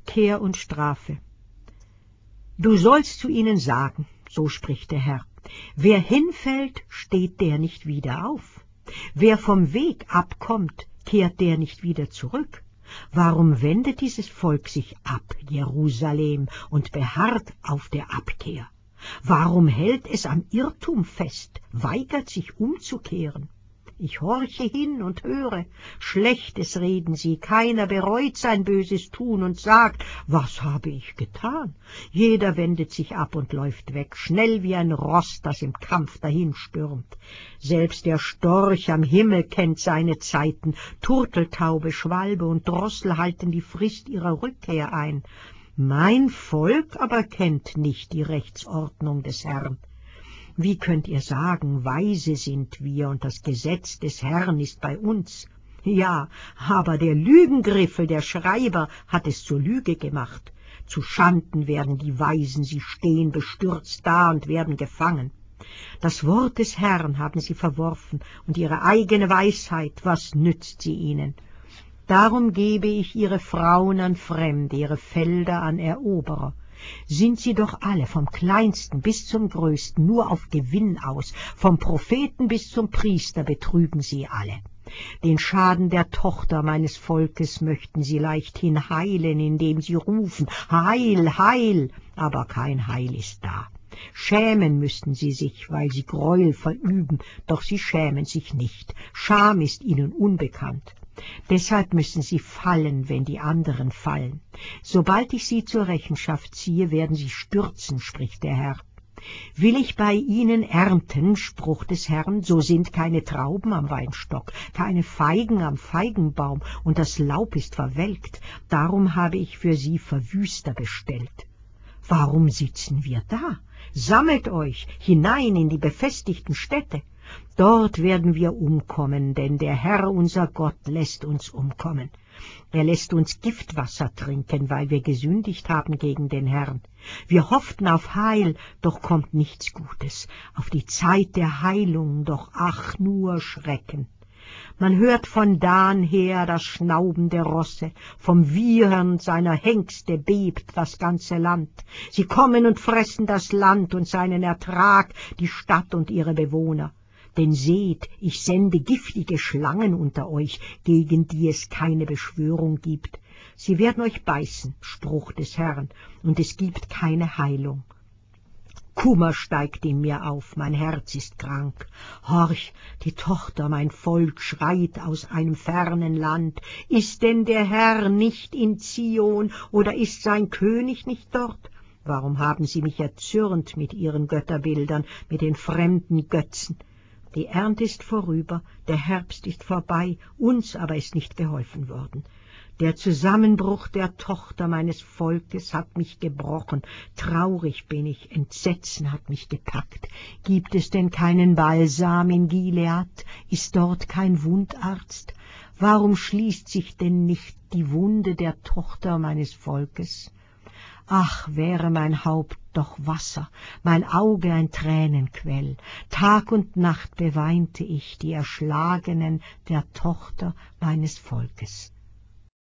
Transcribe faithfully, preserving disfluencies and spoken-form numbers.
Abkehr und Strafe. Du sollst zu ihnen sagen, so spricht der Herr, wer hinfällt, steht der nicht wieder auf. Wer vom Weg abkommt, kehrt der nicht wieder zurück. Warum wendet dieses Volk sich ab, Jerusalem, und beharrt auf der Abkehr? Warum hält es am Irrtum fest, weigert sich umzukehren? Ich horche hin und höre, Schlechtes reden sie, keiner bereut sein böses Tun und sagt, was habe ich getan? Jeder wendet sich ab und läuft weg, schnell wie ein Ross, das im Kampf dahinstürmt. Selbst der Storch am Himmel kennt seine Zeiten, Turteltaube, Schwalbe und Drossel halten die Frist ihrer Rückkehr ein. Mein Volk aber kennt nicht die Rechtsordnung des Herrn. Wie könnt ihr sagen, weise sind wir und das Gesetz des Herrn ist bei uns? Ja, aber der Lügengriffel der Schreiber hat es zur Lüge gemacht. Zu Schanden werden die Weisen, sie stehen bestürzt da und werden gefangen. Das Wort des Herrn haben sie verworfen und ihre eigene Weisheit, was nützt sie ihnen? Darum gebe ich ihre Frauen an Fremde, ihre Felder an Eroberer. Sind sie doch alle, vom Kleinsten bis zum Größten, nur auf Gewinn aus, vom Propheten bis zum Priester betrügen sie alle. Den Schaden der Tochter meines Volkes möchten sie leichthin heilen, indem sie rufen, Heil, Heil, aber kein Heil ist da. Schämen müssten sie sich, weil sie Gräuel verüben, doch sie schämen sich nicht. Scham ist ihnen unbekannt. Deshalb müssen sie fallen, wenn die anderen fallen. Sobald ich sie zur Rechenschaft ziehe, werden sie stürzen, spricht der Herr. Will ich bei ihnen ernten, Spruch des Herrn, so sind keine Trauben am Weinstock, keine Feigen am Feigenbaum, und das Laub ist verwelkt. Darum habe ich für sie Verwüster bestellt. Warum sitzen wir da? Sammelt euch hinein in die befestigten Städte. Dort werden wir umkommen, denn der Herr, unser Gott, lässt uns umkommen. Er lässt uns Giftwasser trinken, weil wir gesündigt haben gegen den Herrn. Wir hofften auf Heil, doch kommt nichts Gutes, auf die Zeit der Heilung, doch ach, nur Schrecken. Man hört von Dan her das Schnauben der Rosse, vom Wiehern seiner Hengste bebt das ganze Land. Sie kommen und fressen das Land und seinen Ertrag, die Stadt und ihre Bewohner. Denn seht, ich sende giftige Schlangen unter euch, gegen die es keine Beschwörung gibt. Sie werden euch beißen, Spruch des Herrn, und es gibt keine Heilung. Kummer steigt in mir auf, mein Herz ist krank. Horch, die Tochter, mein Volk, schreit aus einem fernen Land. Ist denn der Herr nicht in Zion, oder ist sein König nicht dort? Warum haben sie mich erzürnt mit ihren Götterbildern, mit den fremden Götzen? Die Ernte ist vorüber, der Herbst ist vorbei, uns aber ist nicht geholfen worden. Der Zusammenbruch der Tochter meines Volkes hat mich gebrochen, traurig bin ich, Entsetzen hat mich gepackt. Gibt es denn keinen Balsam in Gilead? Ist dort kein Wundarzt? Warum schließt sich denn nicht die Wunde der Tochter meines Volkes? Ach, wäre mein Haupt doch Wasser, mein Auge ein Tränenquell. Tag und Nacht beweinte ich die Erschlagenen der Tochter meines Volkes.